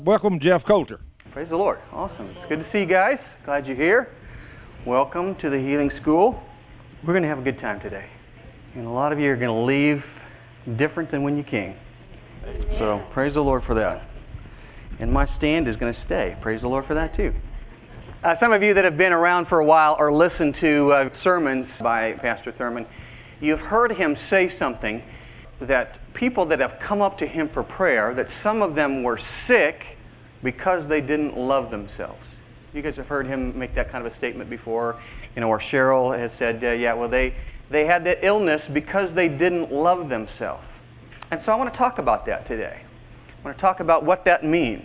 Welcome, Jeff Coulter. Praise the Lord. Awesome. It's good to see you guys. Glad you're here. Welcome to the Healing School. We're going to have a good time today. And a lot of you are going to leave different than when you came. So praise the Lord for that. And my stand is going to stay. Praise the Lord for that too. Some of you that have been around for a while or listened to sermons by Pastor Thurman, you've heard him say something that people that have come up to him for prayer, that some of them were sick because they didn't love themselves. You guys have heard him make that kind of a statement before, or Cheryl has said, they had that illness because they didn't love themselves. And so I want to talk about that today. I want to talk about what that means.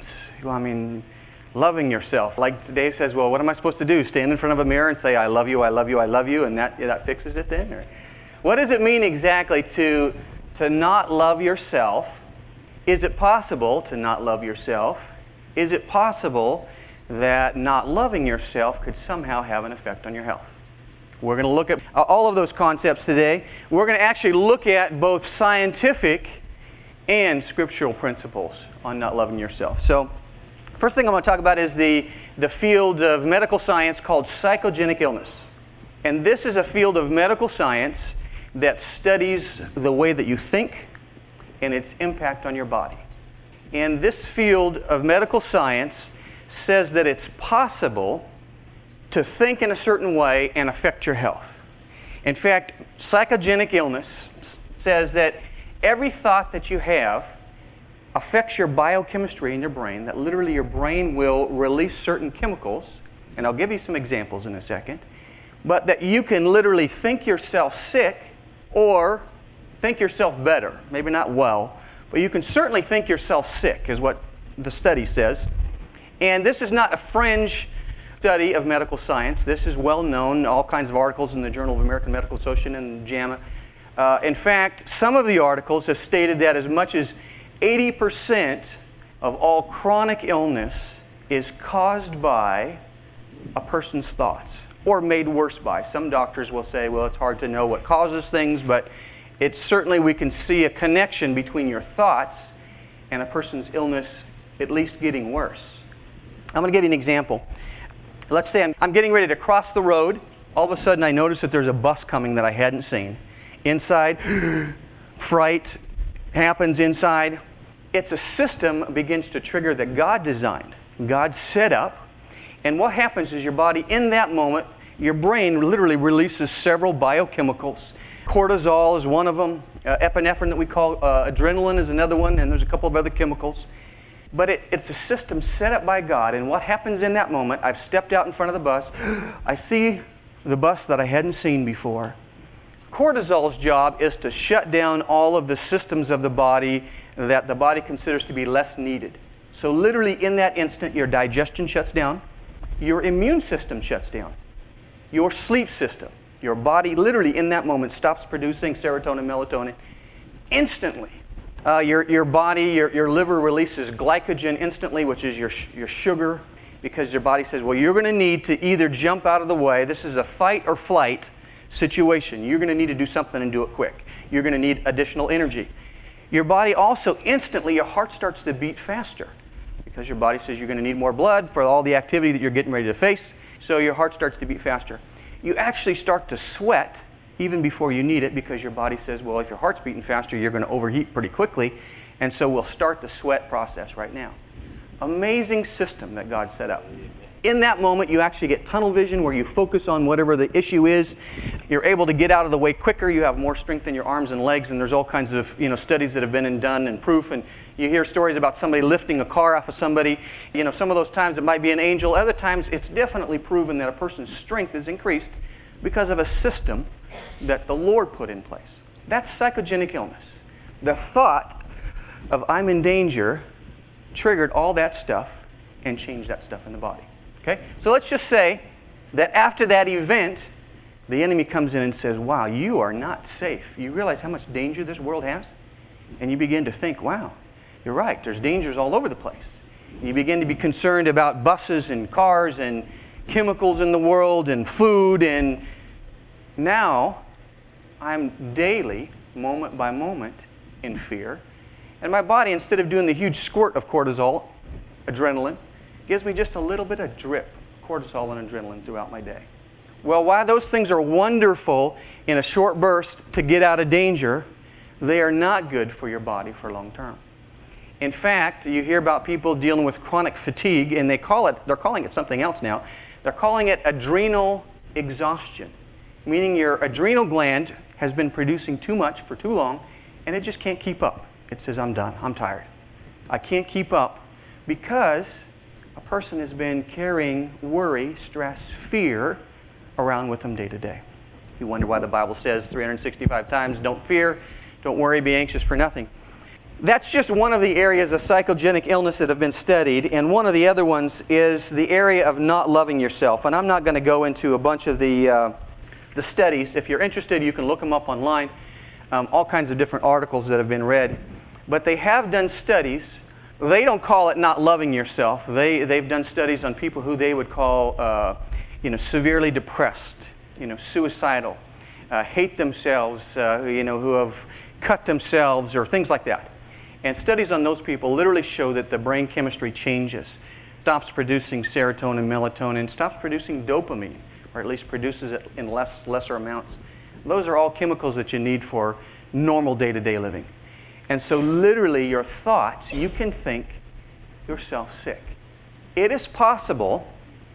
Loving yourself. Like Dave says, well, what am I supposed to do? Stand in front of a mirror and say, I love you, I love you, I love you, and that fixes it then? Or what does it mean exactly to not love yourself? Is it possible to not love yourself? Is it possible that not loving yourself could somehow have an effect on your health? We're going to look at all of those concepts today. We're going to actually look at both scientific and scriptural principles on not loving yourself. So, first thing I want to talk about is the field of medical science called psychogenic illness. And this is a field of medical science that studies the way that you think and its impact on your body. And this field of medical science says that it's possible to think in a certain way and affect your health. In fact, psychogenic illness says that every thought that you have affects your biochemistry in your brain, that literally your brain will release certain chemicals, and I'll give you some examples in a second, but that you can literally think yourself sick or think yourself better. Maybe not well, but you can certainly think yourself sick, is what the study says. And this is not a fringe study of medical science. This is well known, all kinds of articles in the Journal of American Medical Association and JAMA. In fact, some of the articles have stated that as much as 80% of all chronic illness is caused by a person's thoughts, or made worse by. Some doctors will say, well, it's hard to know what causes things, but it's certainly we can see a connection between your thoughts and a person's illness at least getting worse. I'm going to give you an example. Let's say I'm getting ready to cross the road. All of a sudden I notice that there's a bus coming that I hadn't seen. Inside, fright happens inside. It's a system begins to trigger that God designed, God set up. And what happens is your body, in that moment, your brain literally releases several biochemicals. Cortisol is one of them. Epinephrine that we call adrenaline is another one, and there's a couple of other chemicals. But it's a system set up by God, and what happens in that moment, I've stepped out in front of the bus, I see the bus that I hadn't seen before. Cortisol's job is to shut down all of the systems of the body that the body considers to be less needed. So literally in that instant, your digestion shuts down, your immune system shuts down, your sleep system, your body literally in that moment stops producing serotonin, melatonin instantly. Your body, your liver releases glycogen instantly, which is your sugar, because your body says, well, you're going to need to either jump out of the way. This is a fight or flight situation. You're going to need to do something and do it quick. You're going to need additional energy. Your body also instantly, your heart starts to beat faster because your body says you're going to need more blood for all the activity that you're getting ready to face. So your heart starts to beat faster. You actually start to sweat even before you need it because your body says, well, if your heart's beating faster, you're going to overheat pretty quickly. And so we'll start the sweat process right now. Amazing system that God set up. In that moment, you actually get tunnel vision where you focus on whatever the issue is. You're able to get out of the way quicker. You have more strength in your arms and legs, and there's all kinds of studies that have been done and proof. And you hear stories about somebody lifting a car off of somebody. Some of those times it might be an angel. Other times it's definitely proven that a person's strength is increased because of a system that the Lord put in place. That's psychogenic illness. The thought of I'm in danger triggered all that stuff and changed that stuff in the body. Okay? So let's just say that after that event, the enemy comes in and says, wow, you are not safe. You realize how much danger this world has? And you begin to think, wow, you're right. There's dangers all over the place. And you begin to be concerned about buses and cars and chemicals in the world and food. And now I'm daily, moment by moment, in fear. And my body, instead of doing the huge squirt of cortisol, adrenaline. Gives me just a little bit of drip, cortisol and adrenaline throughout my day. Well, while those things are wonderful in a short burst to get out of danger, they are not good for your body for long term. In fact, you hear about people dealing with chronic fatigue, and they're calling it something else now. They're calling it adrenal exhaustion, meaning your adrenal gland has been producing too much for too long, and it just can't keep up. It says, I'm done, I'm tired. I can't keep up, because a person has been carrying worry, stress, fear around with them day to day. You wonder why the Bible says 365 times, don't fear, don't worry, be anxious for nothing. That's just one of the areas of psychogenic illness that have been studied, and one of the other ones is the area of not loving yourself. And I'm not going to go into a bunch of the studies. If you're interested, you can look them up online, all kinds of different articles that have been read. But they have done studies. They don't call it not loving yourself. They've done studies on people who they would call severely depressed, suicidal, hate themselves, who have cut themselves or things like that. And studies on those people literally show that the brain chemistry changes, stops producing serotonin, melatonin, stops producing dopamine, or at least produces it in lesser amounts. Those are all chemicals that you need for normal day-to-day living. And so literally your thoughts, you can think yourself sick. It is possible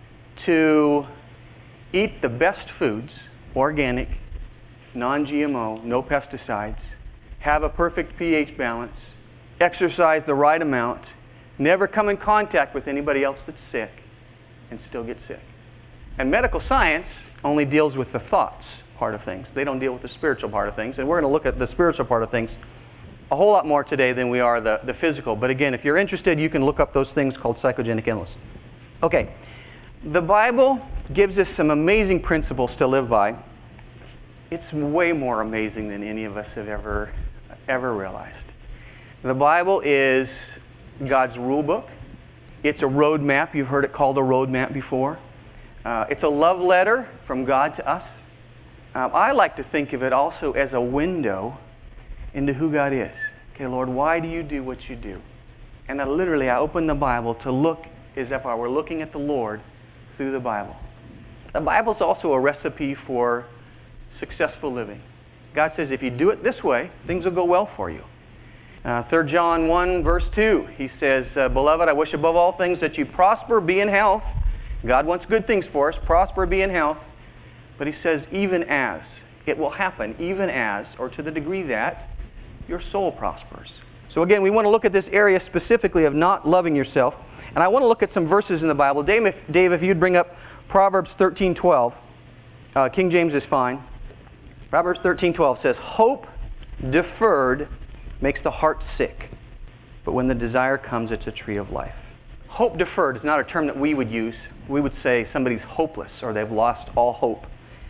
to eat the best foods, organic, non-GMO, no pesticides, have a perfect pH balance, exercise the right amount, never come in contact with anybody else that's sick, and still get sick. And medical science only deals with the thoughts part of things. They don't deal with the spiritual part of things. And we're going to look at the spiritual part of things a whole lot more today than we are the physical. But again, if you're interested, you can look up those things called psychogenic illness. Okay, the Bible gives us some amazing principles to live by. It's way more amazing than any of us have ever realized. The Bible is God's rule book. It's a roadmap. You've heard it called a roadmap before. It's a love letter from God to us. I like to think of it also as a window into who God is. Okay, Lord, why do you do what you do? And I open the Bible to look as if I were looking at the Lord through the Bible. The Bible is also a recipe for successful living. God says if you do it this way, things will go well for you. 3 John 1, verse 2, he says, Beloved, I wish above all things that you prosper, be in health. God wants good things for us, prosper, be in health. But he says, even as, it will happen, even as, or to the degree that, your soul prospers. So again, we want to look at this area specifically of not loving yourself. And I want to look at some verses in the Bible. Dave, if you'd bring up Proverbs 13:12. King James is fine. Proverbs 13:12 says, Hope deferred makes the heart sick, but when the desire comes, it's a tree of life. Hope deferred is not a term that we would use. We would say somebody's hopeless, or they've lost all hope.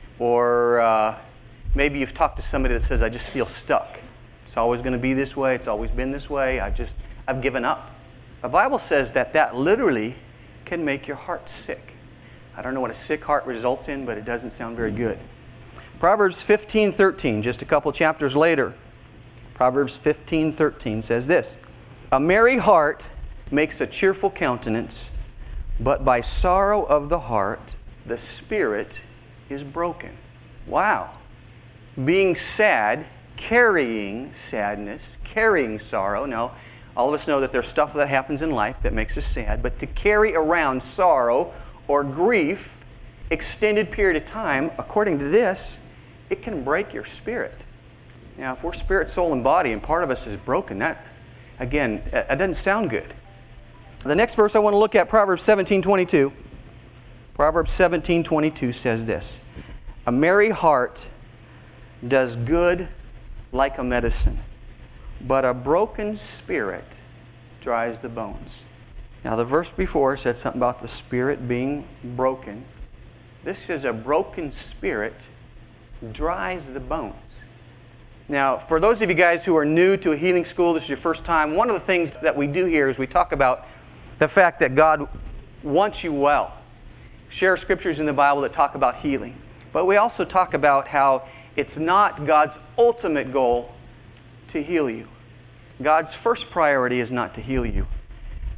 Or maybe you've talked to somebody that says, I just feel stuck. It's always going to be this way. It's always been this way. I've given up. The Bible says that literally can make your heart sick. I don't know what a sick heart results in, but it doesn't sound very good. Proverbs 15:13, just a couple chapters later, Proverbs 15:13 says this, A merry heart makes a cheerful countenance, but by sorrow of the heart the spirit is broken. Wow. Being sad, carrying sadness, carrying sorrow. Now, all of us know that there's stuff that happens in life that makes us sad, but to carry around sorrow or grief extended period of time, according to this, it can break your spirit. Now, if we're spirit, soul, and body, and part of us is broken, that doesn't sound good. The next verse I want to look at, Proverbs 17:22. Proverbs 17:22 says this, A merry heart does good like a medicine, but a broken spirit dries the bones. Now, the verse before said something about the spirit being broken. This says a broken spirit dries the bones. Now, for those of you guys who are new to a healing school, this is your first time, one of the things that we do here is we talk about the fact that God wants you well. Share scriptures in the Bible that talk about healing. But we also talk about how it's not God's ultimate goal to heal you. God's first priority is not to heal you.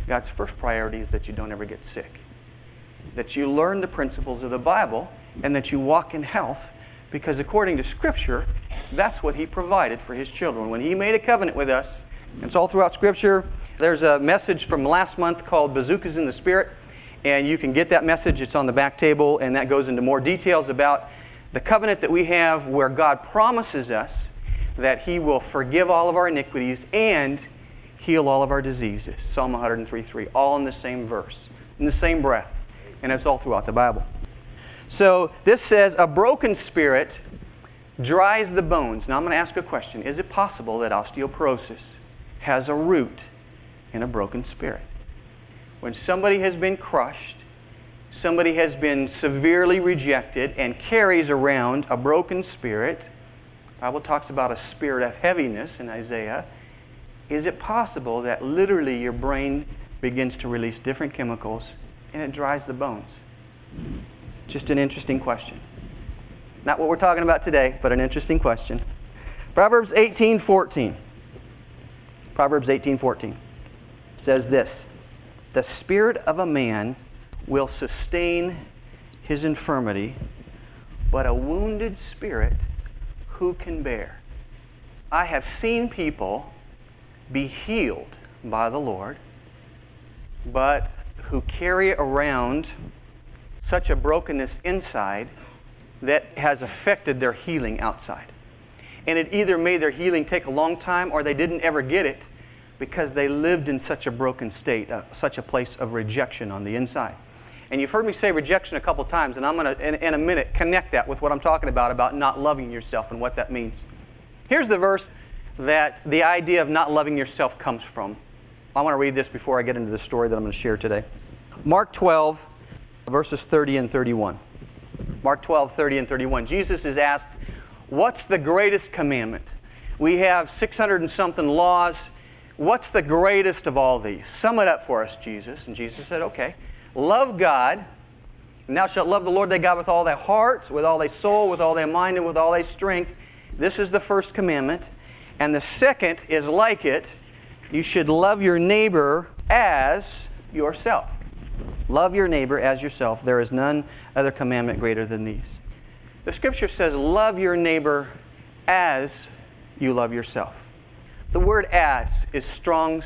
God's first priority is that you don't ever get sick. That you learn the principles of the Bible and that you walk in health, because according to Scripture, that's what He provided for His children. When He made a covenant with us, it's all throughout Scripture. There's a message from last month called Bazookas in the Spirit, and you can get that message. It's on the back table, and that goes into more details about the covenant that we have where God promises us that He will forgive all of our iniquities and heal all of our diseases. Psalm 103:3, all in the same verse, in the same breath. And it's all throughout the Bible. So this says, a broken spirit dries the bones. Now I'm going to ask a question. Is it possible that osteoporosis has a root in a broken spirit? When somebody has been crushed, somebody has been severely rejected and carries around a broken spirit, the Bible talks about a spirit of heaviness in Isaiah. Is it possible that literally your brain begins to release different chemicals and it dries the bones? Just an interesting question. Not what we're talking about today, but an interesting question. Proverbs 18:14. Proverbs 18:14 says this: the spirit of a man will sustain his infirmity, but a wounded spirit who can bear? I have seen people be healed by the Lord, but who carry around such a brokenness inside that has affected their healing outside. And it either made their healing take a long time or they didn't ever get it because they lived in such a broken state, such a place of rejection on the inside. And you've heard me say rejection a couple times, and I'm going to, in a minute, connect that with what I'm talking about not loving yourself and what that means. Here's the verse that the idea of not loving yourself comes from. I want to read this before I get into the story that I'm going to share today. Mark 12, verses 30 and 31. Mark 12, 30 and 31. Jesus is asked, what's the greatest commandment? We have 600 and something laws. What's the greatest of all these? Sum it up for us, Jesus. And Jesus said, okay, love God, and thou shalt love the Lord thy God with all thy heart, with all thy soul, with all thy mind, and with all thy strength. This is the first commandment. And the second is like it. You should love your neighbor as yourself. Love your neighbor as yourself. There is none other commandment greater than these. The Scripture says, love your neighbor as you love yourself. The word as is Strong's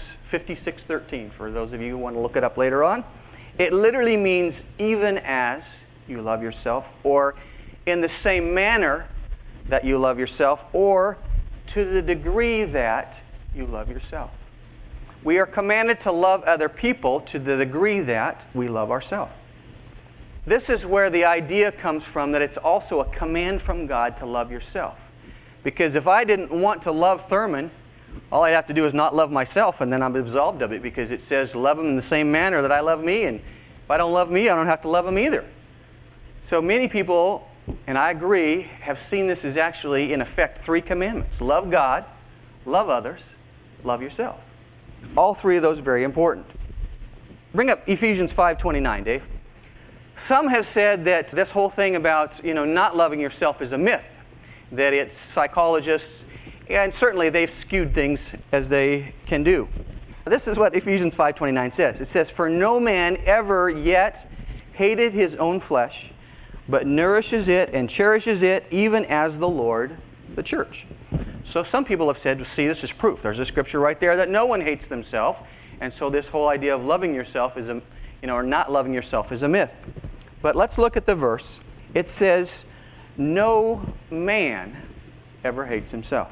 5613, for those of you who want to look it up later on. It literally means even as you love yourself, or in the same manner that you love yourself, or to the degree that you love yourself. We are commanded to love other people to the degree that we love ourselves. This is where the idea comes from that it's also a command from God to love yourself. Because if I didn't want to love Thurman, all I'd have to do is not love myself, and then I'm absolved of it, because it says love him in the same manner that I love me, and if I don't love me, I don't have to love him either. So many people, and I agree, have seen this as actually, in effect, 3 commandments. Love God, love others, love yourself. All 3 of those are very important. Bring up Ephesians 5:29, Dave. Some have said that this whole thing about, not loving yourself is a myth, that it's psychologists, and certainly they've skewed things as they can do. This is what Ephesians 5:29 says. It says, for no man ever yet hated his own flesh, but nourishes it and cherishes it, even as the Lord the church. So some people have said, see, this is proof. There's a scripture right there that no one hates themselves, and so this whole idea of loving yourself is or not loving yourself is a myth. But let's look at the verse. It says, no man ever hates himself.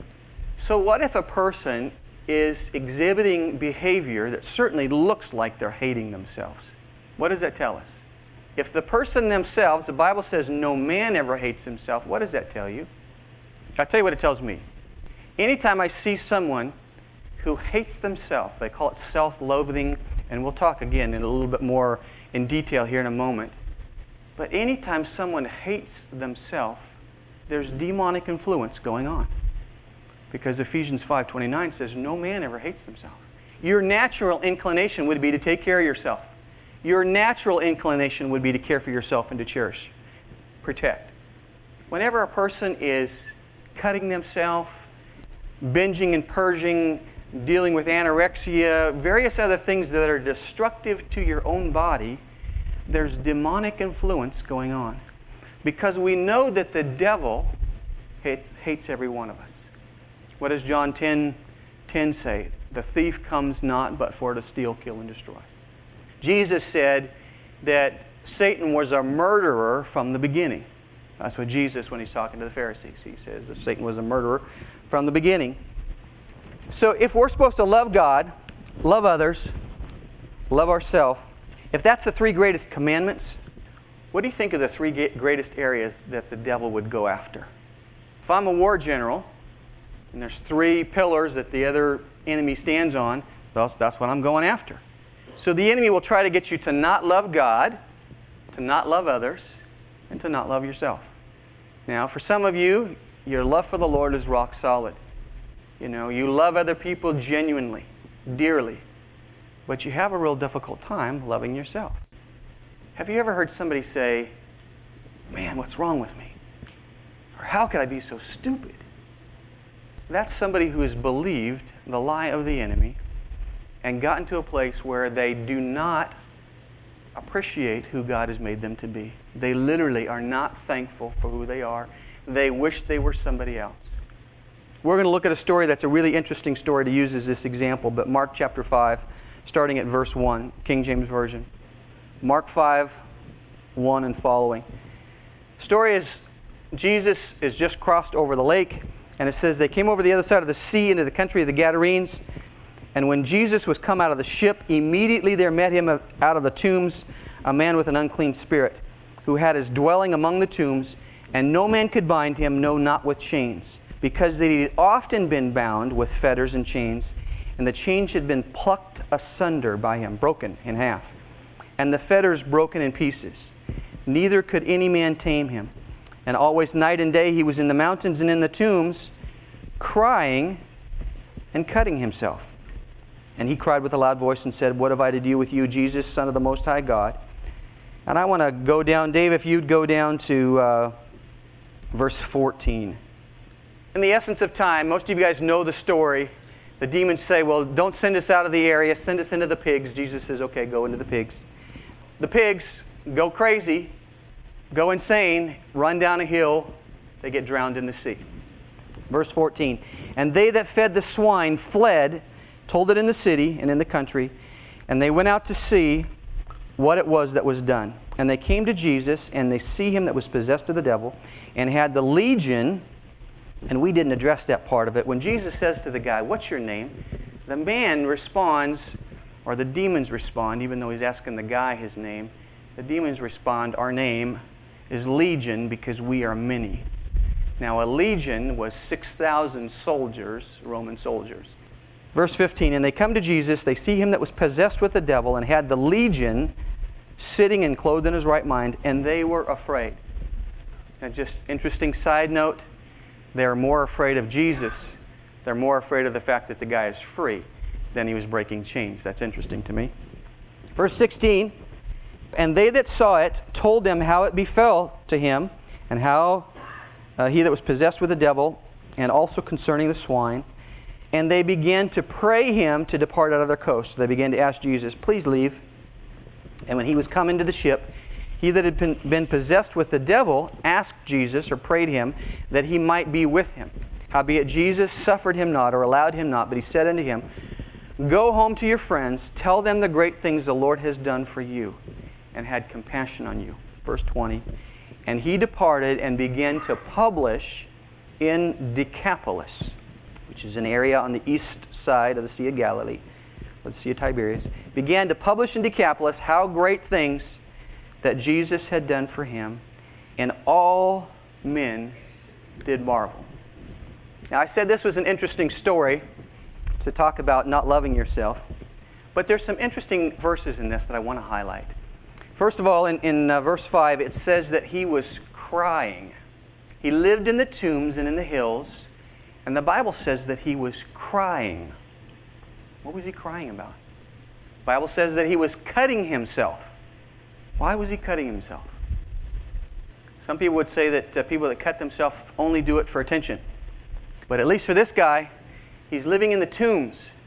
So what if a person is exhibiting behavior that certainly looks like they're hating themselves? What does that tell us? If the person themselves, the Bible says no man ever hates himself, what does that tell you? I'll tell you what it tells me. Anytime I see someone who hates themselves, they call it self-loathing, and we'll talk again in a little bit more in detail here in a moment. But anytime someone hates themselves, there's demonic influence going on. Because Ephesians 5:29 says, no man ever hates himself. Your natural inclination would be to take care of yourself. Your natural inclination would be to care for yourself and to cherish, protect. Whenever a person is cutting themselves, binging and purging, dealing with anorexia, various other things that are destructive to your own body, there's demonic influence going on. Because we know that the devil hates every one of us. What does John 10:10 say? The thief comes not but for to steal, kill, and destroy. Jesus said that Satan was a murderer from the beginning. That's what Jesus, when he's talking to the Pharisees, he says that Satan was a murderer from the beginning. So if we're supposed to love God, love others, love ourselves, if that's the three greatest commandments, what do you think of the three greatest areas that the devil would go after? If I'm a war general, and there's three pillars that the other enemy stands on, that's what I'm going after. So the enemy will try to get you to not love God, to not love others, and to not love yourself. Now, for some of you, your love for the Lord is rock solid. You know, you love other people genuinely, dearly, but you have a real difficult time loving yourself. Have you ever heard somebody say, "Man, what's wrong with me?" Or "How could I be so stupid?" That's somebody who has believed the lie of the enemy and gotten to a place where they do not appreciate who God has made them to be. They literally are not thankful for who they are. They wish they were somebody else. We're going to look at a story that's a really interesting story to use as this example, but Mark chapter 5, starting at verse 1, King James Version. Mark 5, 1 and following. The story is Jesus is just crossed over the lake, and it says they came over the other side of the sea into the country of the Gadarenes. And when Jesus was come out of the ship, immediately there met him out of the tombs a man with an unclean spirit, who had his dwelling among the tombs, and no man could bind him, no, not with chains, because that he had often been bound with fetters and chains, and the chains had been plucked asunder by him, broken in half, and the fetters broken in pieces. Neither could any man tame him. And always night and day he was in the mountains and in the tombs, crying and cutting himself. And he cried with a loud voice and said, "What have I to do with you, Jesus, Son of the Most High God?" And I want to go down, Dave, if you'd go down to verse 14. In the essence of time, most of you guys know the story. The demons say, "Well, don't send us out of the area, send us into the pigs." Jesus says, "Okay, go into the pigs." The pigs go crazy, go insane, run down a hill, they get drowned in the sea. Verse 14, "And they that fed the swine fled, told it in the city and in the country, and they went out to see what it was that was done. And they came to Jesus, and they see him that was possessed of the devil, and had the legion," and we didn't address that part of it. When Jesus says to the guy, "What's your name?" the man responds, or the demons respond, even though he's asking the guy his name, the demons respond, "Our name is Legion, because we are many." Now, a legion was 6,000 soldiers, Roman soldiers. Verse 15, "And they come to Jesus, they see him that was possessed with the devil, and had the legion, sitting and clothed in his right mind, and they were afraid." And just interesting side note, they're more afraid of Jesus. They're more afraid of the fact that the guy is free than he was breaking chains. That's interesting to me. Verse 16, "And they that saw it told them how it befell to him, and how he that was possessed with the devil, and also concerning the swine. And they began to pray him to depart out of their coast." They began to ask Jesus, "Please leave." And when he was come into the ship, he that had been possessed with the devil asked Jesus, or prayed him, that he might be with him. Howbeit Jesus suffered him not, or allowed him not, but he said unto him, "Go home to your friends, tell them the great things the Lord has done for you, and had compassion on you." Verse 20, "And he departed and began to publish in Decapolis," which is an area on the east side of the Sea of Galilee, or the Sea of Tiberias, "began to publish in Decapolis how great things that Jesus had done for him, and all men did marvel." Now, I said this was an interesting story to talk about not loving yourself, but there's some interesting verses in this that I want to highlight. First of all, in verse 5, it says that he was crying. He lived in the tombs and in the hills, and the Bible says that he was crying. What was he crying about? The Bible says that he was cutting himself. Why was he cutting himself? Some people would say that people that cut themselves only do it for attention. But at least for this guy, he's living in the tombs.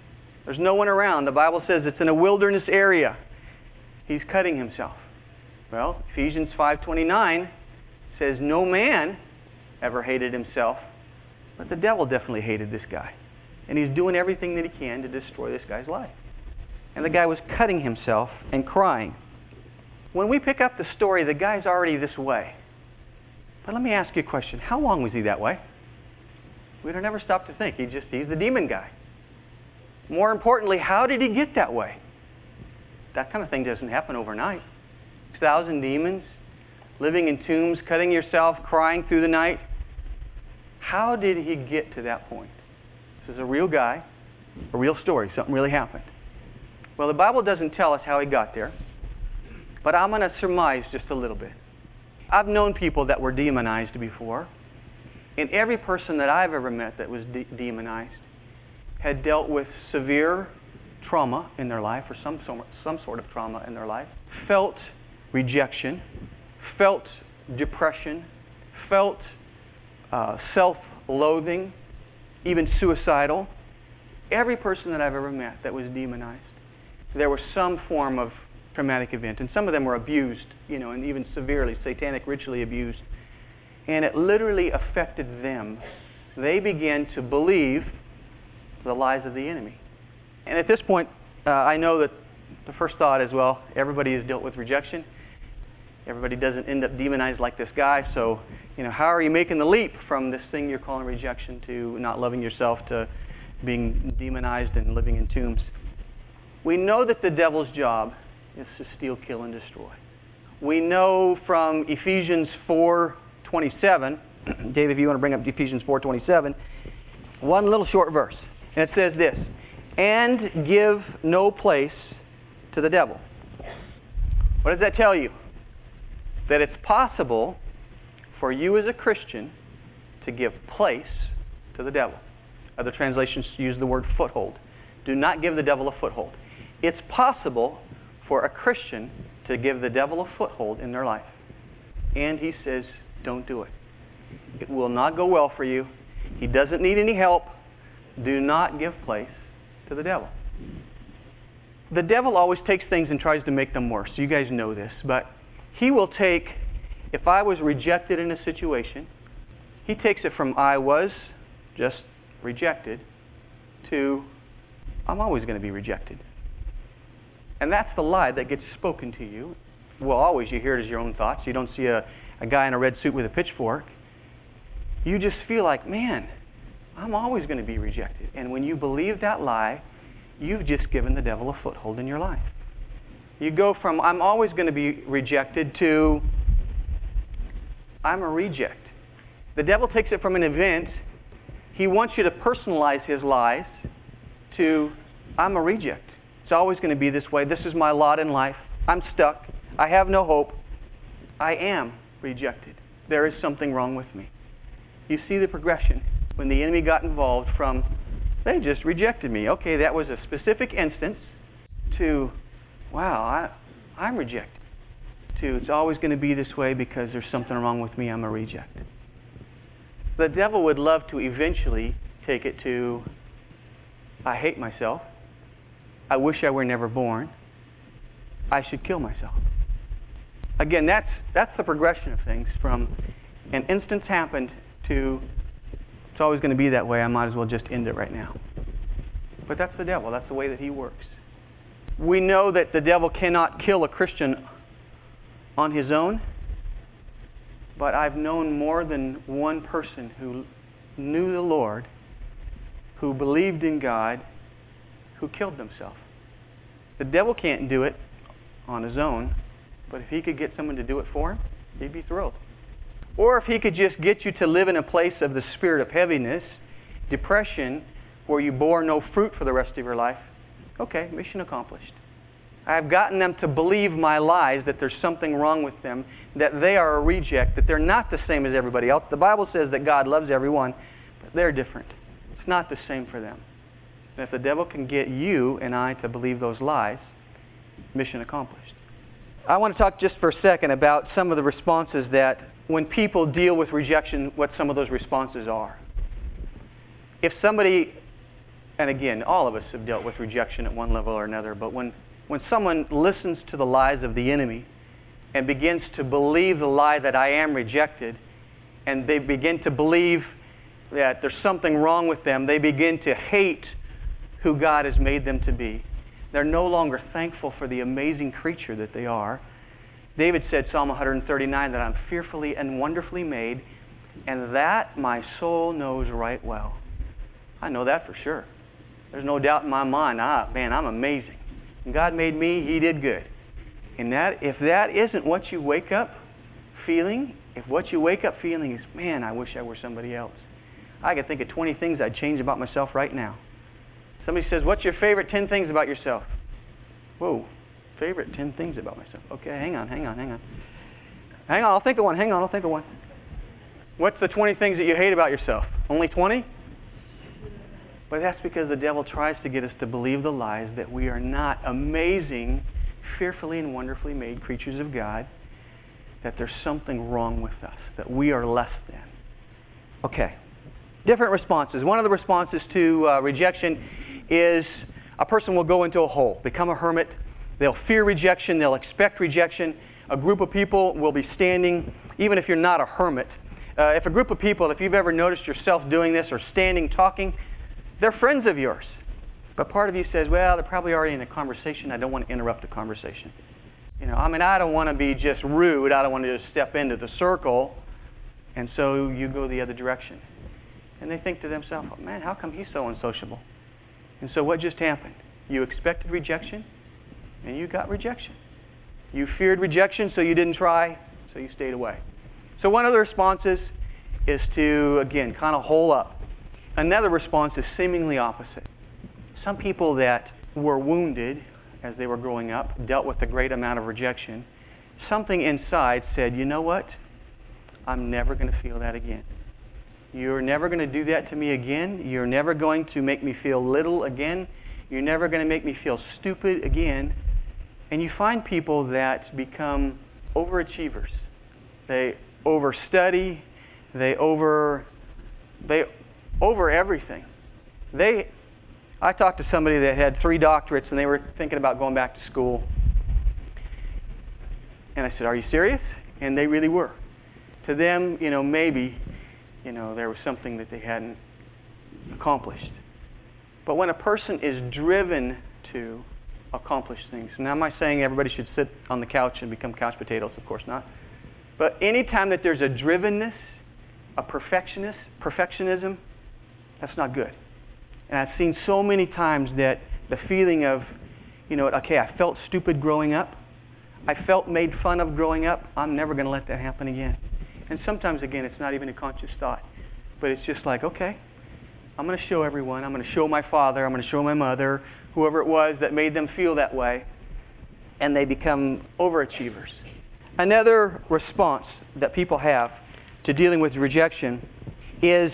There's no one around. The Bible says it's in a wilderness area. He's cutting himself. Well, Ephesians 5:29 says no man ever hated himself, but the devil definitely hated this guy. And he's doing everything that he can to destroy this guy's life. And the guy was cutting himself and crying. When we pick up the story, the guy's already this way. But let me ask you a question. How long was he that way? We don't ever stop to think. He's the demon guy. More importantly, how did he get that way? That kind of thing doesn't happen overnight. 6,000 demons, living in tombs, cutting yourself, crying through the night. How did he get to that point? This is a real guy, a real story. Something really happened. Well, the Bible doesn't tell us how he got there, but I'm going to surmise just a little bit. I've known people that were demonized before, and every person that I've ever met that was demonized had dealt with severe trauma in their life, or some sort of trauma in their life, felt rejection, felt depression, felt self-loathing, even suicidal. Every person that I've ever met that was demonized, there was some form of traumatic event, and some of them were abused, and even severely, satanic ritually abused. And it literally affected them. They began to believe the lies of the enemy. And at this point, I know that the first thought is, well, everybody has dealt with rejection. Everybody doesn't end up demonized like this guy. So, how are you making the leap from this thing you're calling rejection to not loving yourself to being demonized and living in tombs? We know that the devil's job is to steal, kill, and destroy. We know from Ephesians 4:27, Dave, if you want to bring up Ephesians 4:27, one little short verse. And it says this, and give no place to the devil. What does that tell you? That it's possible for you as a Christian to give place to the devil. Other translations use the word foothold. Do not give the devil a foothold. It's possible for a Christian to give the devil a foothold in their life. And he says, don't do it. It will not go well for you. He doesn't need any help. Do not give place to the devil. The devil always takes things and tries to make them worse. You guys know this, but he will take, if I was rejected in a situation, he takes it from I was just rejected to I'm always going to be rejected. And that's the lie that gets spoken to you. Well, always you hear it as your own thoughts. You don't see a guy in a red suit with a pitchfork. You just feel like, man, I'm always going to be rejected. And when you believe that lie, you've just given the devil a foothold in your life. You go from I'm always going to be rejected to I'm a reject. The devil takes it from an event. He wants you to personalize his lies to I'm a reject. It's always going to be this way. This is my lot in life. I'm stuck. I have no hope. I am rejected. There is something wrong with me. You see the progression when the enemy got involved from they just rejected me. Okay, that was a specific instance to wow, I'm rejected. To it's always going to be this way because there's something wrong with me. I'm a reject. The devil would love to eventually take it to I hate myself. I wish I were never born. I should kill myself. Again, that's the progression of things from an instance happened to it's always going to be that way. I might as well just end it right now. But that's the devil. That's the way that he works. We know that the devil cannot kill a Christian on his own, but I've known more than one person who knew the Lord, who believed in God, who killed themselves. The devil can't do it on his own, but if he could get someone to do it for him, he'd be thrilled. Or if he could just get you to live in a place of the spirit of heaviness, depression, where you bore no fruit for the rest of your life, okay, mission accomplished. I've gotten them to believe my lies, that there's something wrong with them, that they are a reject, that they're not the same as everybody else. The Bible says that God loves everyone, but they're different. It's not the same for them. And if the devil can get you and I to believe those lies, mission accomplished. I want to talk just for a second about some of the responses that when people deal with rejection, what some of those responses are. If somebody and again, all of us have dealt with rejection at one level or another, but when someone listens to the lies of the enemy and begins to believe the lie that I am rejected, and they begin to believe that there's something wrong with them, they begin to hate who God has made them to be. They're no longer thankful for the amazing creature that they are. David said, Psalm 139, that I'm fearfully and wonderfully made, and that my soul knows right well. I know that for sure. There's no doubt in my mind, man, I'm amazing. When God made me, He did good. And if that isn't what you wake up feeling, if what you wake up feeling is, man, I wish I were somebody else, I could think of 20 things I'd change about myself right now. Somebody says, what's your favorite 10 things about yourself? Whoa, favorite 10 things about myself. Okay, hang on. Hang on, I'll think of one. What's the 20 things that you hate about yourself? Only 20? But that's because the devil tries to get us to believe the lies that we are not amazing, fearfully and wonderfully made creatures of God, that there's something wrong with us, that we are less than. Okay, different responses. One of the responses to rejection is a person will go into a hole, become a hermit. They'll fear rejection. They'll expect rejection. A group of people will be standing, even if you're not a hermit. If a group of people, if you've ever noticed yourself doing this or standing talking, they're friends of yours. But part of you says, well, they're probably already in a conversation. I don't want to interrupt the conversation. I don't want to be just rude. I don't want to just step into the circle. And so you go the other direction. And they think to themselves, oh, man, how come he's so unsociable? And so what just happened? You expected rejection, and you got rejection. You feared rejection, so you didn't try, so you stayed away. So one of the responses is to, again, kind of hole up. Another response is seemingly opposite. Some people that were wounded as they were growing up, dealt with a great amount of rejection, something inside said, you know what? I'm never going to feel that again. You're never going to do that to me again. You're never going to make me feel little again. You're never going to make me feel stupid again. And you find people that become overachievers. They overstudy. They over everything. I talked to somebody that had 3 doctorates and they were thinking about going back to school. And I said, are you serious? And they really were. To them, maybe, there was something that they hadn't accomplished. But when a person is driven to accomplish things, now am I saying everybody should sit on the couch and become couch potatoes? Of course not. But anytime that there's a drivenness, a perfectionism, that's not good. And I've seen so many times that the feeling of, okay, I felt stupid growing up. I felt made fun of growing up. I'm never going to let that happen again. And sometimes, again, it's not even a conscious thought. But it's just like, okay, I'm going to show everyone. I'm going to show my father. I'm going to show my mother, whoever it was that made them feel that way. And they become overachievers. Another response that people have to dealing with rejection is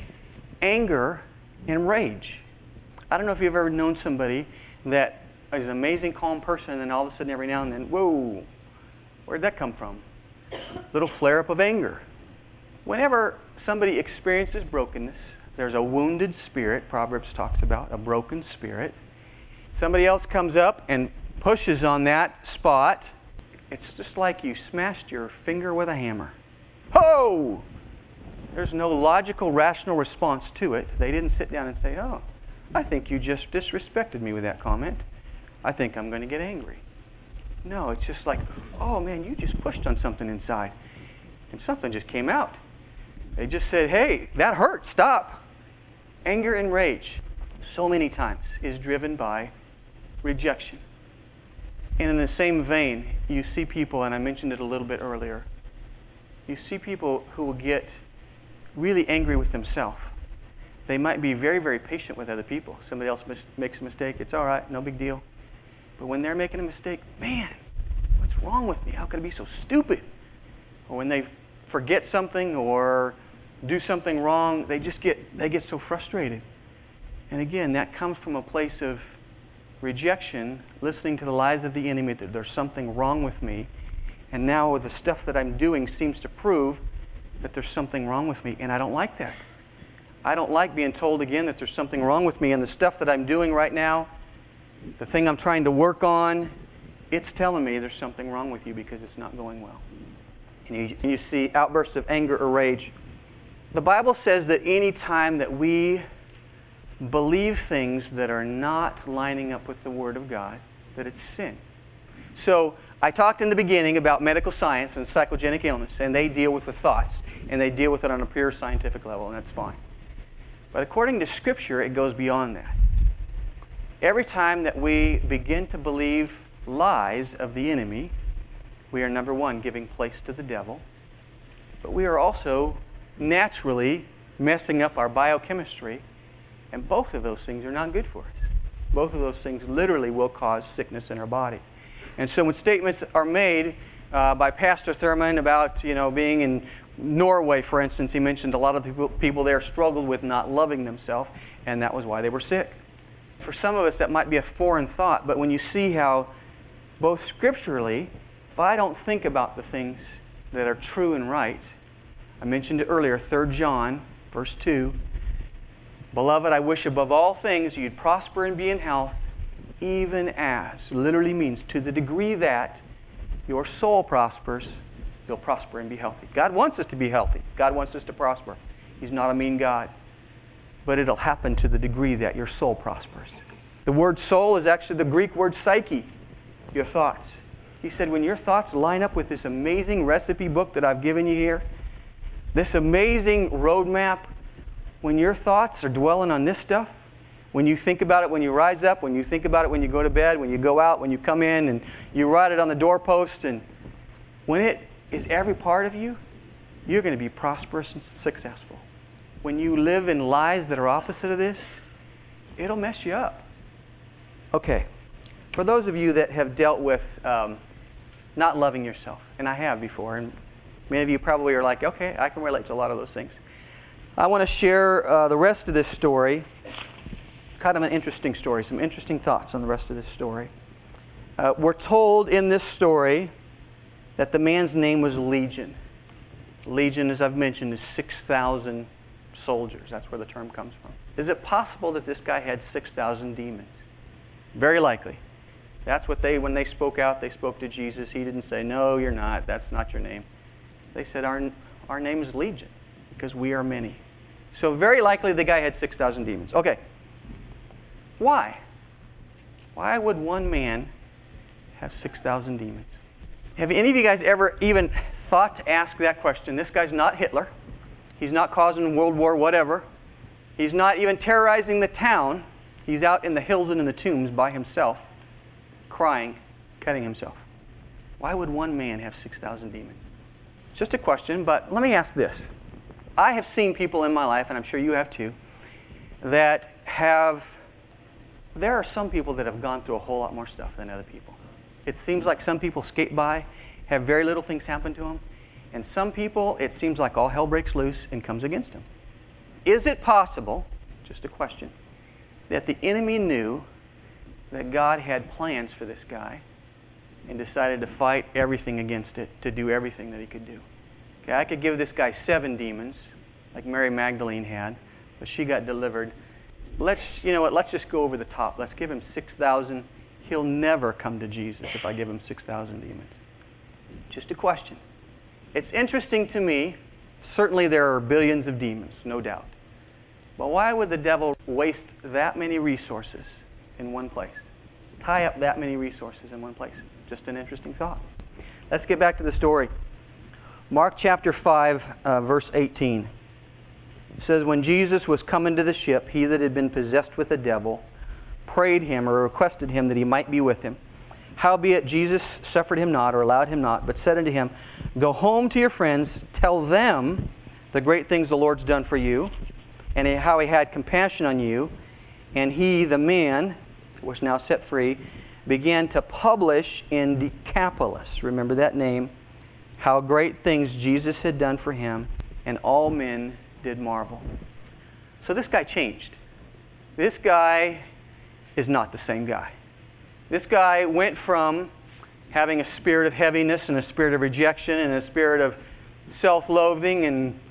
anger and rage. I don't know if you've ever known somebody that is an amazing, calm person, and then all of a sudden, every now and then, whoa, where'd that come from? Little flare-up of anger. Whenever somebody experiences brokenness, there's a wounded spirit, Proverbs talks about, a broken spirit. Somebody else comes up and pushes on that spot. It's just like you smashed your finger with a hammer. Ho! There's no logical, rational response to it. They didn't sit down and say, oh, I think you just disrespected me with that comment. I think I'm going to get angry. No, it's just like, oh man, you just pushed on something inside. And something just came out. They just said, hey, that hurt, stop. Anger and rage, so many times, is driven by rejection. And in the same vein, you see people, and I mentioned it a little bit earlier, you see people who will get really angry with themselves. They might be very, very patient with other people. Somebody else makes a mistake, it's all right, no big deal. But when they're making a mistake, man, what's wrong with me? How could I be so stupid? Or when they forget something or do something wrong, they get so frustrated. And again, that comes from a place of rejection, listening to the lies of the enemy that there's something wrong with me. And now the stuff that I'm doing seems to prove that there's something wrong with me, and I don't like that. I don't like being told again that there's something wrong with me, and the stuff that I'm doing right now, the thing I'm trying to work on, it's telling me there's something wrong with you because it's not going well. And you see outbursts of anger or rage. The Bible says that any time that we believe things that are not lining up with the Word of God, that it's sin. So I talked in the beginning about medical science and psychogenic illness, and they deal with the thoughts, and they deal with it on a pure scientific level, and that's fine. But according to Scripture, it goes beyond that. Every time that we begin to believe lies of the enemy, we are, number one, giving place to the devil, but we are also naturally messing up our biochemistry, and both of those things are not good for us. Both of those things literally will cause sickness in our body. And so when statements are made by Pastor Thurman about, being in Norway, for instance, he mentioned a lot of people there struggled with not loving themselves, and that was why they were sick. For some of us, that might be a foreign thought, but when you see how both scripturally, if I don't think about the things that are true and right, I mentioned it earlier, 3 John, verse 2, Beloved, I wish above all things you'd prosper and be in health, even as, literally means to the degree that your soul prospers, you'll prosper and be healthy. God wants us to be healthy. God wants us to prosper. He's not a mean God. But it'll happen to the degree that your soul prospers. The word soul is actually the Greek word psyche, your thoughts. He said, when your thoughts line up with this amazing recipe book that I've given you here, this amazing roadmap, when your thoughts are dwelling on this stuff, when you think about it when you rise up, when you think about it when you go to bed, when you go out, when you come in, and you write it on the doorpost, and when it is every part of you, you're going to be prosperous and successful. When you live in lies that are opposite of this, it'll mess you up. Okay, for those of you that have dealt with not loving yourself, and I have before, and many of you probably are like, okay, I can relate to a lot of those things. I want to share the rest of this story, kind of an interesting story, some interesting thoughts on the rest of this story. We're told in this story that the man's name was Legion. Legion, as I've mentioned, is 6,000 soldiers. That's where the term comes from. Is it possible that this guy had 6,000 demons? Very likely. That's what when they spoke out, they spoke to Jesus. He didn't say, no, you're not. That's not your name. They said, our name is Legion, because we are many. So very likely the guy had 6,000 demons. Okay. Why? Why would one man have 6,000 demons? Have any of you guys ever even thought to ask that question? This guy's not Hitler. He's not causing World War whatever. He's not even terrorizing the town. He's out in the hills and in the tombs by himself, crying, cutting himself. Why would one man have 6,000 demons? It's just a question, but let me ask this. I have seen people in my life, and I'm sure you have too, that there are some people that have gone through a whole lot more stuff than other people. It seems like some people skate by, have very little things happen to them, and some people, it seems like all hell breaks loose and comes against them. Is it possible, just a question, that the enemy knew that God had plans for this guy and decided to fight everything against it, to do everything that he could do? Okay, I could give this guy 7 demons, like Mary Magdalene had, but she got delivered. Let's just go over the top. Let's give him 6,000. He'll never come to Jesus if I give him 6,000 demons. Just a question. It's interesting to me. Certainly there are billions of demons, no doubt. But why would the devil waste that many resources in one place? Tie up that many resources in one place? Just an interesting thought. Let's get back to the story. Mark chapter 5, verse 18. It says, when Jesus was come into the ship, he that had been possessed with a devil prayed him or requested him that he might be with him. Howbeit Jesus suffered him not, or allowed him not, but said unto him, Go home to your friends, tell them the great things the Lord's done for you, and how he had compassion on you. And he, the man, was now set free, began to publish in Decapolis, remember that name, how great things Jesus had done for him, and all men did marvel. So this guy changed. This guy is not the same guy. This guy went from having a spirit of heaviness and a spirit of rejection and a spirit of self-loathing and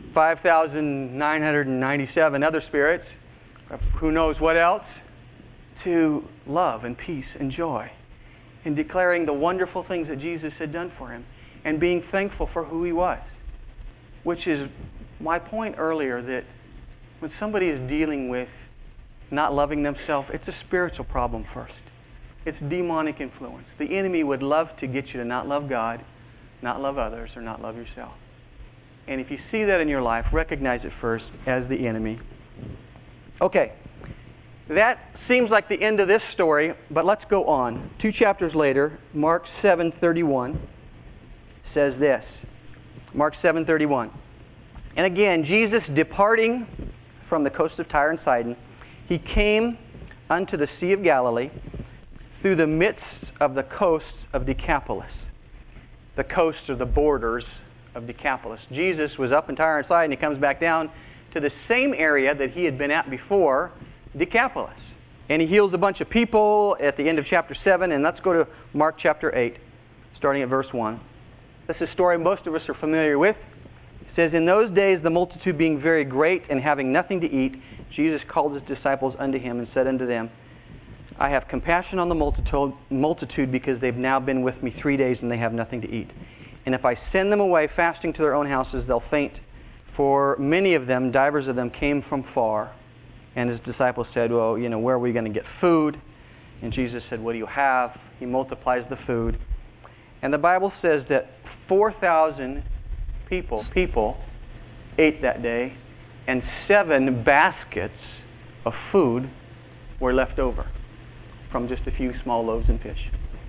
5,997 other spirits, who knows what else, to love and peace and joy, and declaring the wonderful things that Jesus had done for him, and being thankful for who he was. Which is my point earlier, that when somebody is dealing with not loving themselves, it's a spiritual problem first. It's demonic influence. The enemy would love to get you to not love God, not love others, or not love yourself. And if you see that in your life, recognize it first as the enemy. Okay, that seems like the end of this story, but let's go on. 2 chapters later, Mark 7:31 says this. Mark 7:31. And again, Jesus departing from the coast of Tyre and Sidon, he came unto the Sea of Galilee through the midst of the coasts of Decapolis. The coasts or the borders of Decapolis. Jesus was up in Tyre and Sidon, and he comes back down to the same area that he had been at before, Decapolis. And he heals a bunch of people at the end of chapter 7, and let's go to Mark chapter 8, starting at verse 1. This is a story most of us are familiar with. It says, In those days the multitude being very great, and having nothing to eat, Jesus called his disciples unto him, and said unto them, I have compassion on the multitude, because they've now been with me 3 days, and they have nothing to eat. And if I send them away fasting to their own houses, they'll faint. For many of them, divers of them, came from far. And his disciples said, well, where are we going to get food? And Jesus said, what do you have? He multiplies the food. And the Bible says that 4,000 people ate that day, and 7 baskets of food were left over from just a few small loaves and fish.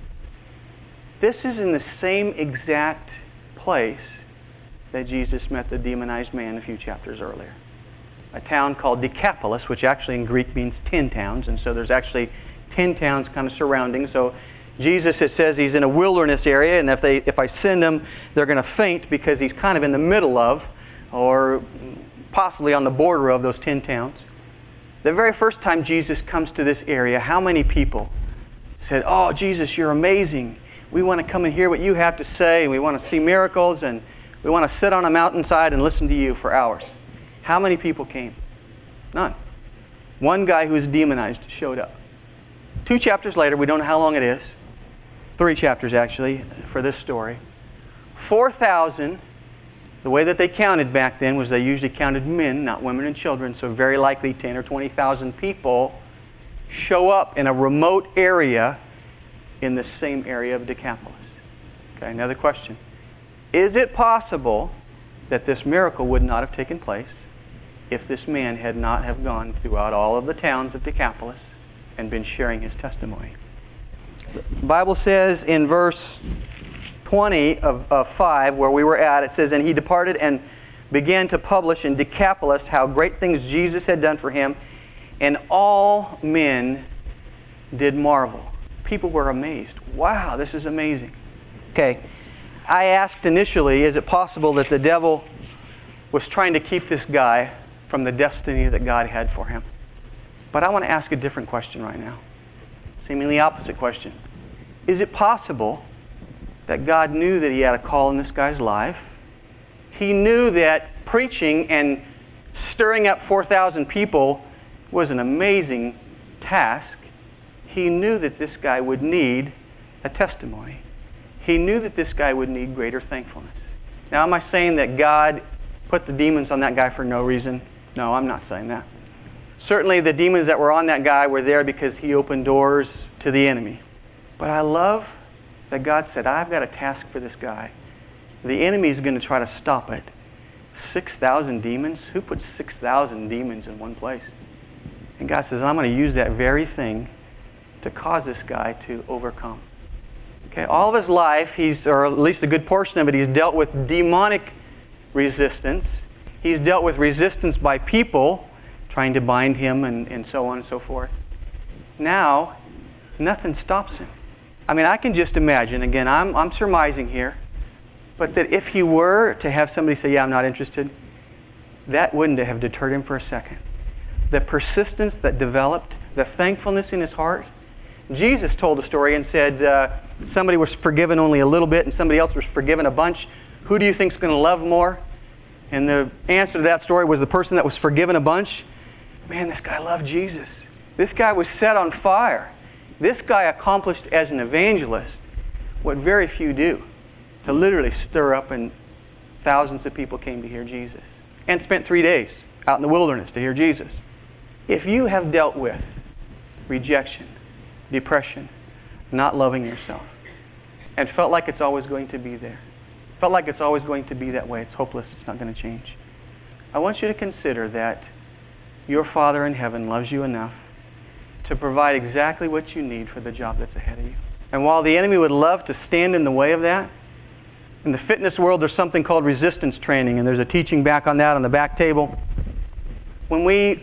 This is in the same exact place that Jesus met the demonized man a few chapters earlier. A town called Decapolis, which actually in Greek means 10 towns, and so there's actually 10 towns kind of surrounding. So Jesus, it says he's in a wilderness area, and if I send him, they're going to faint because he's kind of in the middle of, or possibly on the border of those 10 towns. The very first time Jesus comes to this area, how many people said, oh, Jesus, you're amazing. We want to come and hear what you have to say, and we want to see miracles, and we want to sit on a mountainside and listen to you for hours. How many people came? None. One guy who was demonized showed up. 2 chapters later, we don't know how long it is. 3 chapters, actually, for this story. 4,000, the way that they counted back then was they usually counted men, not women and children, so very likely 10 or 20,000 people show up in a remote area in the same area of Decapolis. Okay, another question. Is it possible that this miracle would not have taken place if this man had not have gone throughout all of the towns of Decapolis and been sharing his testimony? The Bible says in verse 20 of 5, where we were at, it says, And he departed and began to publish in Decapolis how great things Jesus had done for him, and all men did marvel. People were amazed. Wow, this is amazing. Okay, I asked initially, is it possible that the devil was trying to keep this guy from the destiny that God had for him? But I want to ask a different question right now. Seemingly opposite question. Is it possible that God knew that he had a call in this guy's life? He knew that preaching and stirring up 4,000 people was an amazing task. He knew that this guy would need a testimony. He knew that this guy would need greater thankfulness. Now, am I saying that God put the demons on that guy for no reason? No, I'm not saying that. Certainly the demons that were on that guy were there because he opened doors to the enemy. But I love that God said, I've got a task for this guy. The enemy is going to try to stop it. 6,000 demons? Who puts 6,000 demons in one place? And God says, I'm going to use that very thing to cause this guy to overcome. Okay, all of his life, or at least a good portion of it, he's dealt with demonic resistance. He's dealt with resistance by people trying to bind him and so on and so forth. Now, nothing stops him. I mean, I can just imagine, again, I'm surmising here, but that if he were to have somebody say, yeah, I'm not interested, that wouldn't have deterred him for a second. The persistence that developed, the thankfulness in his heart. Jesus told a story and said, somebody was forgiven only a little bit and somebody else was forgiven a bunch. Who do you think is going to love more? And the answer to that story was the person that was forgiven a bunch. Man, this guy loved Jesus. This guy was set on fire. This guy accomplished as an evangelist what very few do, to literally stir up, and thousands of people came to hear Jesus and spent 3 days out in the wilderness to hear Jesus. If you have dealt with rejection, depression, not loving yourself, and felt like it's always going to be there, felt like it's always going to be that way, it's hopeless, it's not going to change, I want you to consider that your Father in heaven loves you enough to provide exactly what you need for the job that's ahead of you. And while the enemy would love to stand in the way of that, in the fitness world there's something called resistance training, and there's a teaching back on that on the back table. When we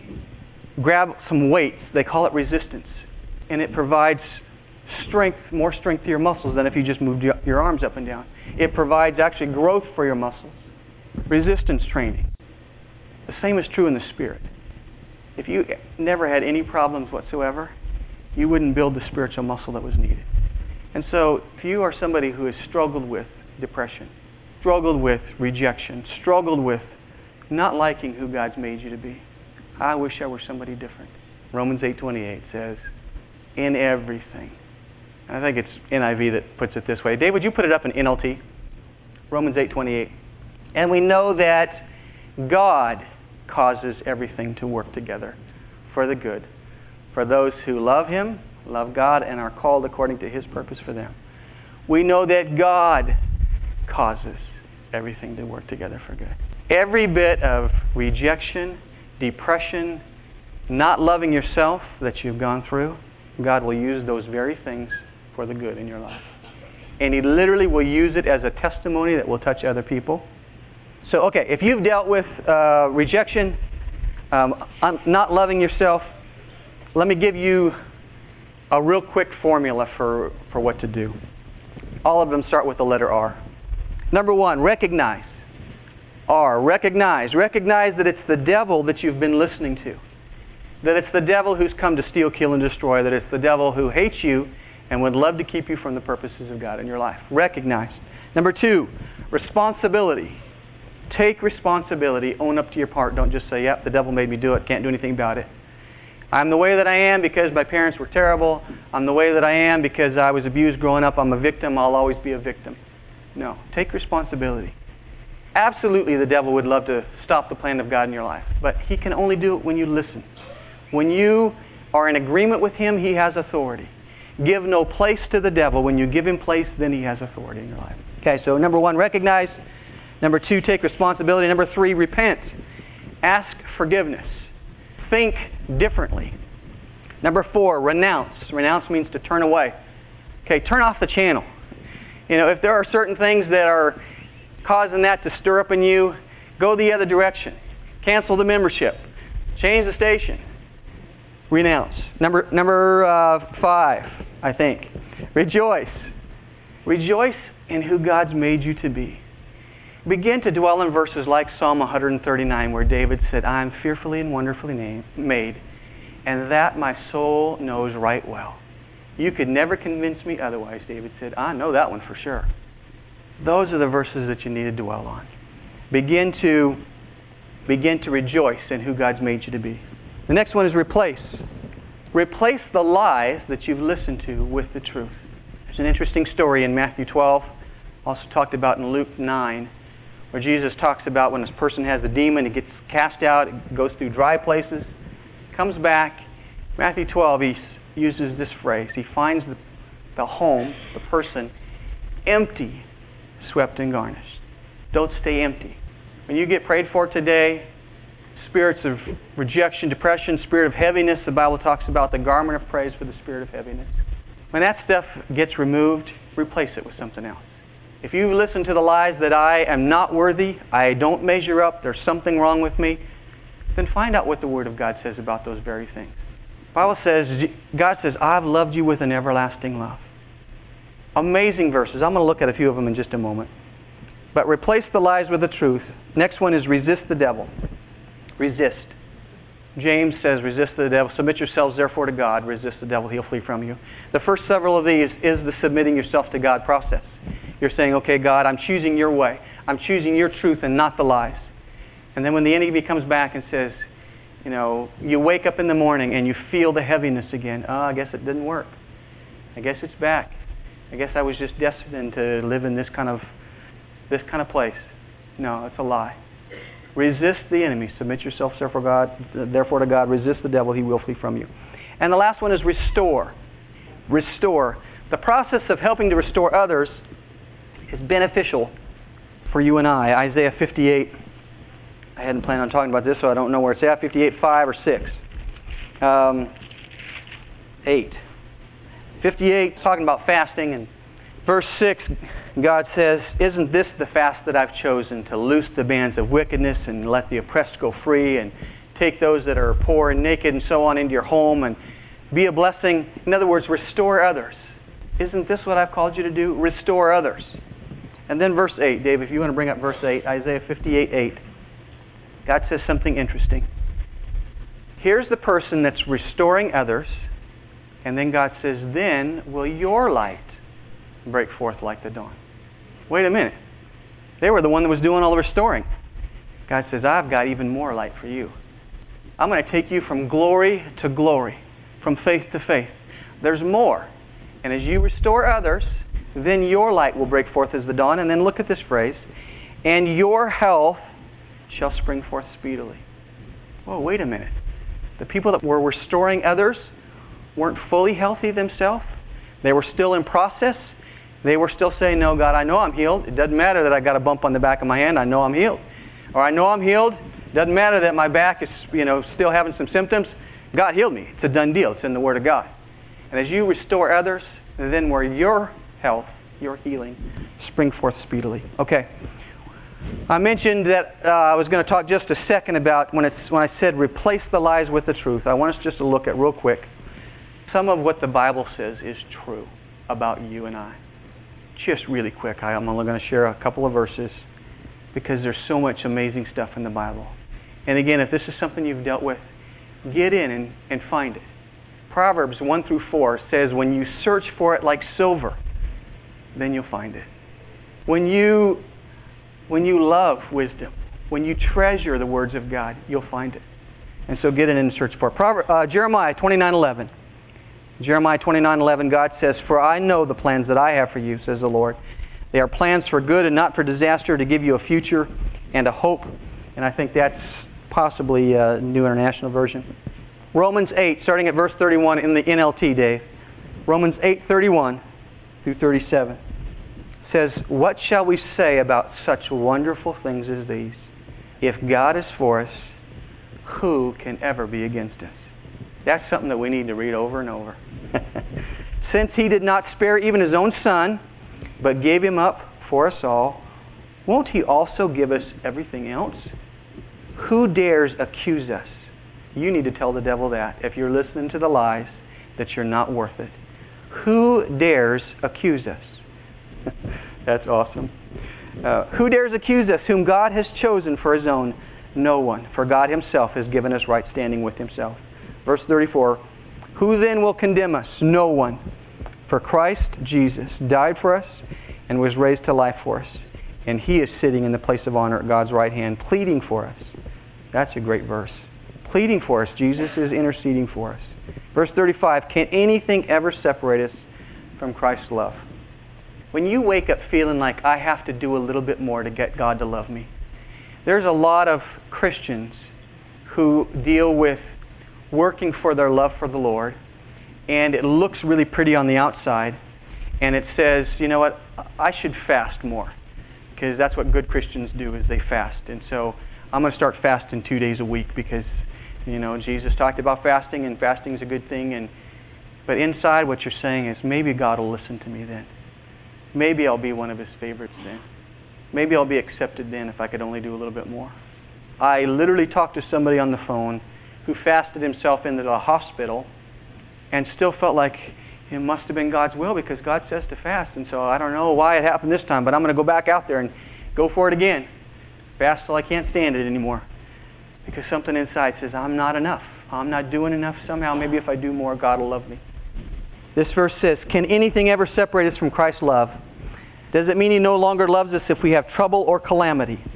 grab some weights, they call it resistance, and it provides strength, more strength to your muscles than if you just moved your arms up and down. It provides actually growth for your muscles. Resistance training. The same is true in the Spirit. If you never had any problems whatsoever, you wouldn't build the spiritual muscle that was needed. And so, if you are somebody who has struggled with depression, struggled with rejection, struggled with not liking who God's made you to be, I wish I were somebody different. Romans 8:28 says, in everything. And I think it's NIV that puts it this way. Dave, would you put it up in NLT? Romans 8:28. And we know that God causes everything to work together for the good, for those who love Him, love God, and are called according to His purpose for them. We know that God causes everything to work together for good. Every bit of rejection, depression, not loving yourself that you've gone through, God will use those very things for the good in your life. And He literally will use it as a testimony that will touch other people. So, okay, if you've dealt with rejection, not loving yourself, let me give you a real quick formula for what to do. All of them start with the letter R. Number one, recognize. R, recognize. Recognize that it's the devil that you've been listening to. That it's the devil who's come to steal, kill, and destroy. That it's the devil who hates you and would love to keep you from the purposes of God in your life. Recognize. Number two, responsibility. Take responsibility. Own up to your part. Don't just say, yep, the devil made me do it. Can't do anything about it. I'm the way that I am because my parents were terrible. I'm the way that I am because I was abused growing up. I'm a victim. I'll always be a victim. No. Take responsibility. Absolutely, the devil would love to stop the plan of God in your life. But he can only do it when you listen. When you are in agreement with him, he has authority. Give no place to the devil. When you give him place, then he has authority in your life. Okay, so number one, recognize. Number two, take responsibility. Number three, repent. Ask forgiveness. Think differently. Number four, renounce. Renounce means to turn away. Okay, turn off the channel. You know, if there are certain things that are causing that to stir up in you, go the other direction. Cancel the membership. Change the station. Renounce. Number five, I think. Rejoice. Rejoice in who God's made you to be. Begin to dwell in verses like Psalm 139, where David said, I am fearfully and wonderfully made, and that my soul knows right well. You could never convince me otherwise, David said. I know that one for sure. Those are the verses that you need to dwell on. Begin to rejoice in who God's made you to be. The next one is replace. Replace the lies that you've listened to with the truth. There's an interesting story in Matthew 12, also talked about in Luke 9, where Jesus talks about when this person has a demon, it gets cast out, it goes through dry places, comes back. Matthew 12, he uses this phrase. He finds the home, the person, empty, swept and garnished. Don't stay empty. When you get prayed for today, spirits of rejection, depression, spirit of heaviness, the Bible talks about the garment of praise for the spirit of heaviness. When that stuff gets removed, replace it with something else. If you listen to the lies that I am not worthy, I don't measure up, there's something wrong with me, then find out what the Word of God says about those very things. The Bible says, God says, I've loved you with an everlasting love. Amazing verses. I'm going to look at a few of them in just a moment. But replace the lies with the truth. Next one is resist the devil. Resist. James says, resist the devil. Submit yourselves therefore to God. Resist the devil, he'll flee from you. The first several of these is the submitting yourself to God process. You're saying, okay, God, I'm choosing your way. I'm choosing your truth and not the lies. And then when the enemy comes back and says, you wake up in the morning and you feel the heaviness again. Oh, I guess it didn't work. I guess it's back. I guess I was just destined to live in this kind of place. No, it's a lie. Resist the enemy. Submit yourself therefore to God. Resist the devil. He will flee from you. And the last one is restore. Restore. The process of helping to restore others is beneficial for you and I. Isaiah 58. I hadn't planned on talking about this, so I don't know where it's at. 58, 5 or 6. 8. 58, talking about fasting, and verse 6, God says, "Isn't this the fast that I've chosen, to loose the bands of wickedness and let the oppressed go free, and take those that are poor and naked and so on into your home, and be a blessing?" In other words, restore others. Isn't this what I've called you to do? Restore others. And then verse 8, Dave, if you want to bring up verse 8, Isaiah 58, 8. God says something interesting. Here's the person that's restoring others, and then God says, "Then will your light break forth like the dawn." Wait a minute. They were the one that was doing all the restoring. God says, "I've got even more light for you. I'm going to take you from glory to glory, from faith to faith. There's more. And as you restore others, then your light will break forth as the dawn." And then look at this phrase, "and your health shall spring forth speedily." Whoa, wait a minute. The people that were restoring others weren't fully healthy themselves. They were still in process. They were still saying, "No, God, I know I'm healed. It doesn't matter that I got a bump on the back of my hand. I know I'm healed." Or, "I know I'm healed. Doesn't matter that my back is, still having some symptoms. God healed me. It's a done deal. It's in the Word of God." And as you restore others, then where your health, your healing, spring forth speedily. Okay. I mentioned that I was going to talk just a second about when I said replace the lies with the truth. I want us just to look at real quick some of what the Bible says is true about you and I. Just really quick. I'm only going to share a couple of verses because there's so much amazing stuff in the Bible. And again, if this is something you've dealt with, get in and find it. Proverbs 1 through 4 says, "When you search for it like silver, then you'll find it." When you love wisdom, when you treasure the words of God, you'll find it. And so get in and search for it. Jeremiah 29:11. Jeremiah 29:11, God says, "For I know the plans that I have for you, says the Lord. They are plans for good and not for disaster, to give you a future and a hope." And I think that's possibly a New International Version. Romans 8, starting at verse 31 in the NLT, Dave. Romans 8:31 through 37 says, "What shall we say about such wonderful things as these? If God is for us, who can ever be against us?" That's something that we need to read over and over. "Since He did not spare even His own Son, but gave Him up for us all, won't He also give us everything else? Who dares accuse us?" You need to tell the devil that if you're listening to the lies, that you're not worth it. Who dares accuse us? That's awesome. "Who dares accuse us, whom God has chosen for His own? No one. For God Himself has given us right standing with Himself." Verse 34, "Who then will condemn us? No one. For Christ Jesus died for us and was raised to life for us. And He is sitting in the place of honor at God's right hand, pleading for us." That's a great verse. Pleading for us. Jesus is interceding for us. Verse 35, "Can anything ever separate us from Christ's love?" When you wake up feeling like I have to do a little bit more to get God to love me, there's a lot of Christians who deal with working for their love for the Lord, and it looks really pretty on the outside, and it says, "You know what, I should fast more," because that's what good Christians do, is they fast. And so I'm going to start fasting 2 days a week because, Jesus talked about fasting, and fasting is a good thing. But inside what you're saying is, maybe God will listen to me then. Maybe I'll be one of His favorites then. Maybe I'll be accepted then if I could only do a little bit more. I literally talked to somebody on the phone who fasted himself into the hospital and still felt like it must have been God's will because God says to fast. And so I don't know why it happened this time, but I'm going to go back out there and go for it again. Fast till I can't stand it anymore. Because something inside says, I'm not enough. I'm not doing enough somehow. Maybe if I do more, God will love me. This verse says, "Can anything ever separate us from Christ's love? Does it mean He no longer loves us if we have trouble or calamity,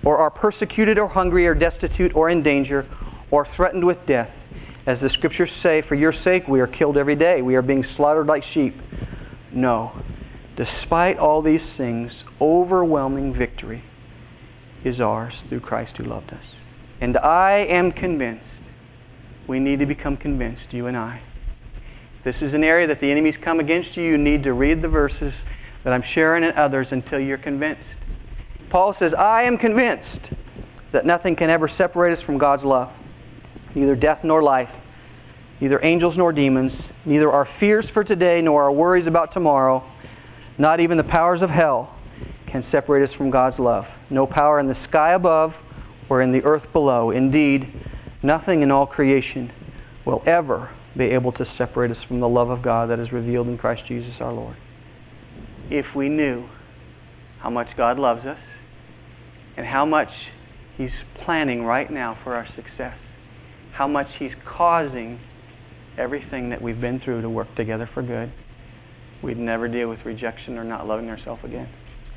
or are persecuted or hungry or destitute or in danger or threatened with death. As the Scriptures say, for your sake we are killed every day. We are being slaughtered like sheep. No. Despite all these things, overwhelming victory is ours through Christ who loved us. And I am convinced, we need to become convinced, you and I. This is an area that the enemy's come against you. You need to read the verses that I'm sharing and others until you're convinced. Paul says, I am convinced that nothing can ever separate us from God's love. Neither death nor life, neither angels nor demons, neither our fears for today nor our worries about tomorrow, not even the powers of hell can separate us from God's love. No power in the sky above or in the earth below. Indeed, nothing in all creation will ever be able to separate us from the love of God that is revealed in Christ Jesus our Lord. If we knew how much God loves us and how much He's planning right now for our success, how much He's causing everything that we've been through to work together for good, we'd never deal with rejection or not loving ourselves again.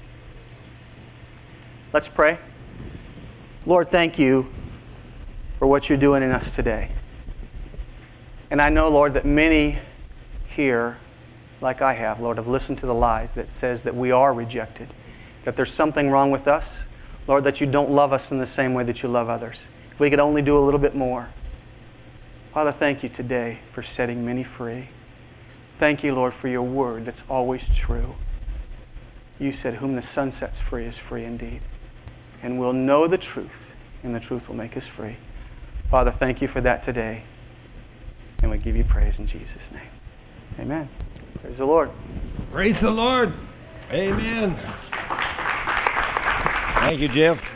Let's pray. Lord, thank you for what you're doing in us today. And I know, Lord, that many here, like I have, Lord, have listened to the lies that says that we are rejected, that there's something wrong with us, Lord, that you don't love us in the same way that you love others. If we could only do a little bit more. Father, thank you today for setting many free. Thank you, Lord, for your word that's always true. You said, whom the Son sets free is free indeed. And we'll know the truth, and the truth will make us free. Father, thank you for that today. And we give you praise in Jesus' name. Amen. Praise the Lord. Praise the Lord. Amen. Thank you, Jeff.